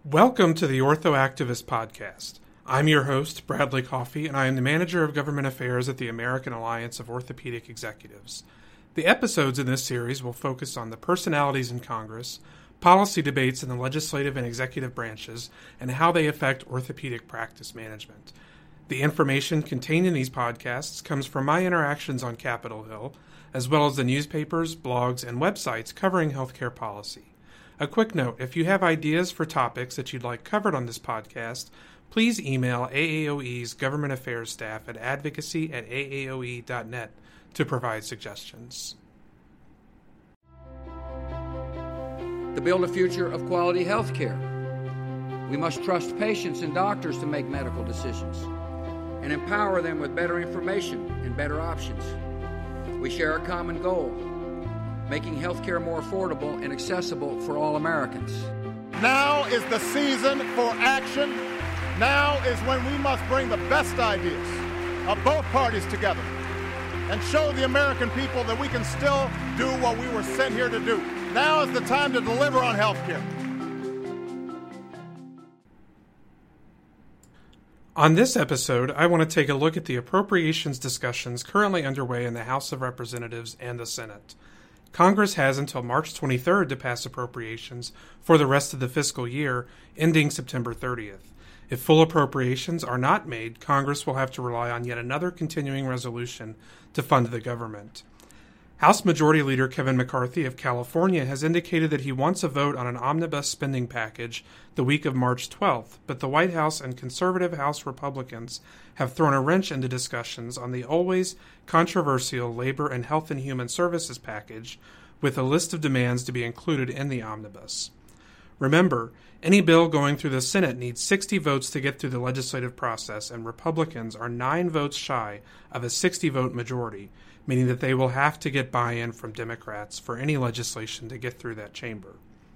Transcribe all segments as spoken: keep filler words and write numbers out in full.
Welcome to the OrthoActivist Podcast. I'm your host, Bradley Coffey, and I am the Manager of Government Affairs at the American Alliance of Orthopedic Executives. The episodes in this series will focus on the personalities in Congress, policy debates in the legislative and executive branches, and how they affect orthopedic practice management. The information contained in these podcasts comes from my interactions on Capitol Hill, as well as the newspapers, blogs, and websites covering healthcare policy. A quick note, if you have ideas for topics that you'd like covered on this podcast, please email A A O E's Government Affairs staff at advocacy at A A O E dot net to provide suggestions. To build a future of quality health care, we must trust patients and doctors to make medical decisions and empower them with better information and better options. We share a common goal: making healthcare more affordable and accessible for all Americans. Now is the season for action. Now is when we must bring the best ideas of both parties together and show the American people that we can still do what we were sent here to do. Now is the time to deliver on healthcare. On this episode, I want to take a look at the appropriations discussions currently underway in the House of Representatives and the Senate. Congress has until March twenty-third to pass appropriations for the rest of the fiscal year, ending September thirtieth. If full appropriations are not made, Congress will have to rely on yet another continuing resolution to fund the government. House Majority Leader Kevin McCarthy of California has indicated that he wants a vote on an omnibus spending package the week of March twelfth, but the White House and conservative House Republicans have thrown a wrench into discussions on the always controversial Labor and Health and Human Services package, with a list of demands to be included in the omnibus. Remember, any bill going through the Senate needs sixty votes to get through the legislative process, and Republicans are nine votes shy of a sixty-vote majority, meaning that they will have to get buy-in from Democrats for any legislation to get through that chamber.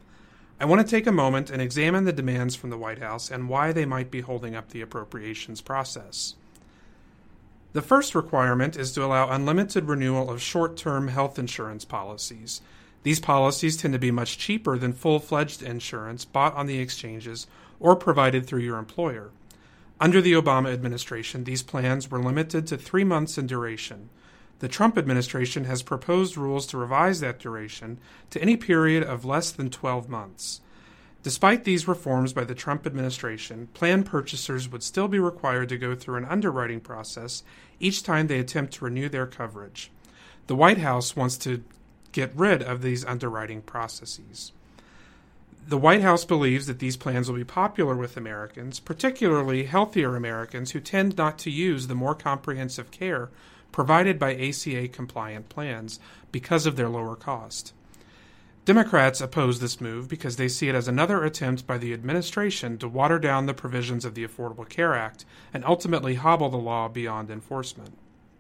I want to take a moment and examine the demands from the White House and why they might be holding up the appropriations process. The first requirement is to allow unlimited renewal of short-term health insurance policies. These policies tend to be much cheaper than full-fledged insurance bought on the exchanges or provided through your employer. Under the Obama administration, these plans were limited to three months in duration. The Trump administration has proposed rules to revise that duration to any period of less than twelve months. Despite these reforms by the Trump administration, plan purchasers would still be required to go through an underwriting process each time they attempt to renew their coverage. The White House wants to get rid of these underwriting processes. The White House believes that these plans will be popular with Americans, particularly healthier Americans who tend not to use the more comprehensive care provided by A C A-compliant plans because of their lower cost. Democrats oppose this move because they see it as another attempt by the administration to water down the provisions of the Affordable Care Act and ultimately hobble the law beyond enforcement.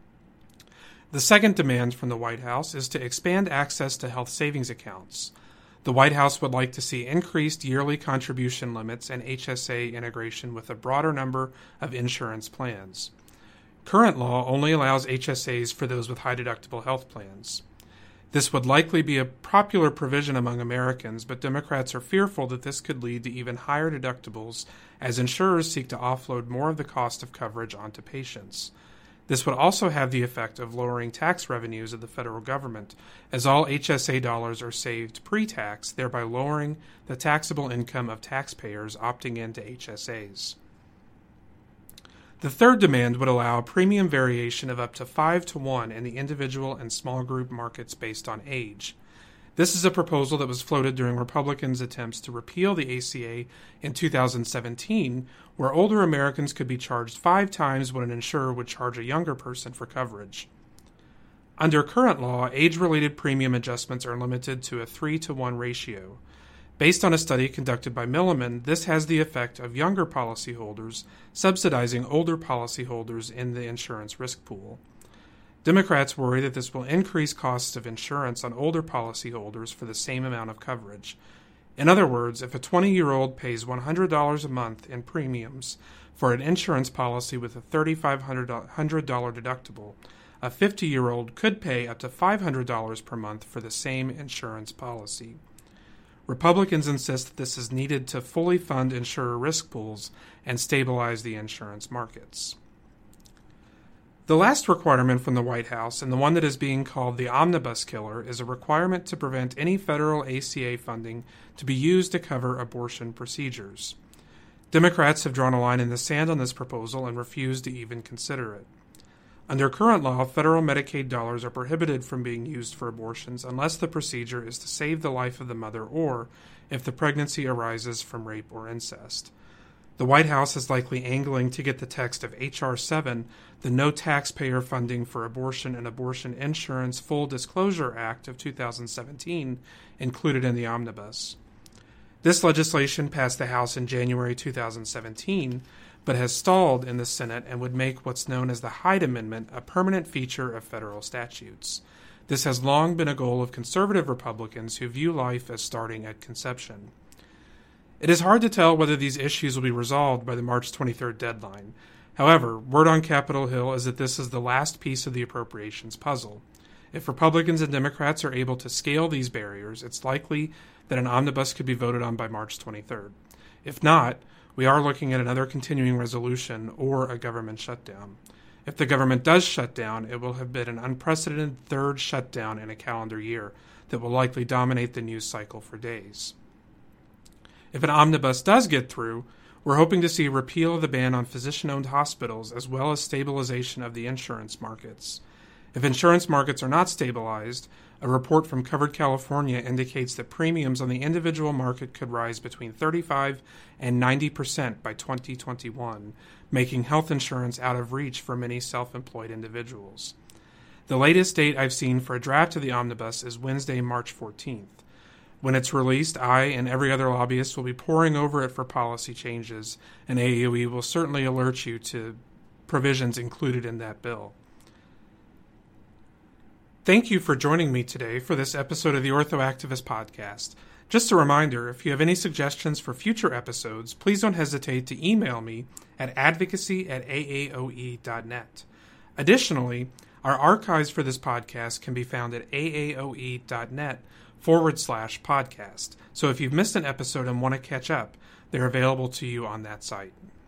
The second demand from the White House is to expand access to health savings accounts. The White House would like to see increased yearly contribution limits and H S A integration with a broader number of insurance plans. Current law only allows H S As for those with high-deductible health plans. This would likely be a popular provision among Americans, but Democrats are fearful that this could lead to even higher deductibles as insurers seek to offload more of the cost of coverage onto patients. This would also have the effect of lowering tax revenues of the federal government, as all H S A dollars are saved pre-tax, thereby lowering the taxable income of taxpayers opting into H S As. The third demand would allow a premium variation of up to five to one in the individual and small group markets based on age. This is a proposal that was floated during Republicans' attempts to repeal the A C A in two thousand seventeen, where older Americans could be charged five times what an insurer would charge a younger person for coverage. Under current law, age-related premium adjustments are limited to a three to one ratio. Based on a study conducted by Milliman, this has the effect of younger policyholders subsidizing older policyholders in the insurance risk pool. Democrats worry that this will increase costs of insurance on older policyholders for the same amount of coverage. In other words, if a twenty-year-old pays one hundred dollars a month in premiums for an insurance policy with a three thousand five hundred dollars deductible, a fifty-year-old could pay up to five hundred dollars per month for the same insurance policy. Republicans insist that this is needed to fully fund insurer risk pools and stabilize the insurance markets. The last requirement from the White House, and the one that is being called the omnibus killer, is a requirement to prevent any federal A C A funding to be used to cover abortion procedures. Democrats have drawn a line in the sand on this proposal and refused to even consider it. Under current law, federal Medicaid dollars are prohibited from being used for abortions unless the procedure is to save the life of the mother or if the pregnancy arises from rape or incest. The White House is likely angling to get the text of H R seven, the No Taxpayer Funding for Abortion and Abortion Insurance Full Disclosure Act of two thousand seventeen, included in the omnibus. This legislation passed the House in January two thousand seventeen, but has stalled in the Senate and would make what's known as the Hyde Amendment a permanent feature of federal statutes. This has long been a goal of conservative Republicans who view life as starting at conception. It is hard to tell whether these issues will be resolved by the March twenty-third deadline. However, word on Capitol Hill is that this is the last piece of the appropriations puzzle. If Republicans and Democrats are able to scale these barriers, it's likely that an omnibus could be voted on by March twenty-third. If not, we are looking at another continuing resolution or a government shutdown. If the government does shut down, it will have been an unprecedented third shutdown in a calendar year that will likely dominate the news cycle for days. If an omnibus does get through, we're hoping to see a repeal of the ban on physician-owned hospitals as well as stabilization of the insurance markets. If insurance markets are not stabilized, a report from Covered California indicates that premiums on the individual market could rise between thirty-five and ninety percent by twenty twenty-one, making health insurance out of reach for many self-employed individuals. The latest date I've seen for a draft of the omnibus is Wednesday, March fourteenth. When it's released, I and every other lobbyist will be poring over it for policy changes, and A A O E will certainly alert you to provisions included in that bill. Thank you for joining me today for this episode of the OrthoActivist Podcast. Just a reminder, if you have any suggestions for future episodes, please don't hesitate to email me at advocacy at A A O E dot net. Additionally, our archives for this podcast can be found at A A O E dot net forward slash podcast. So if you've missed an episode and want to catch up, they're available to you on that site.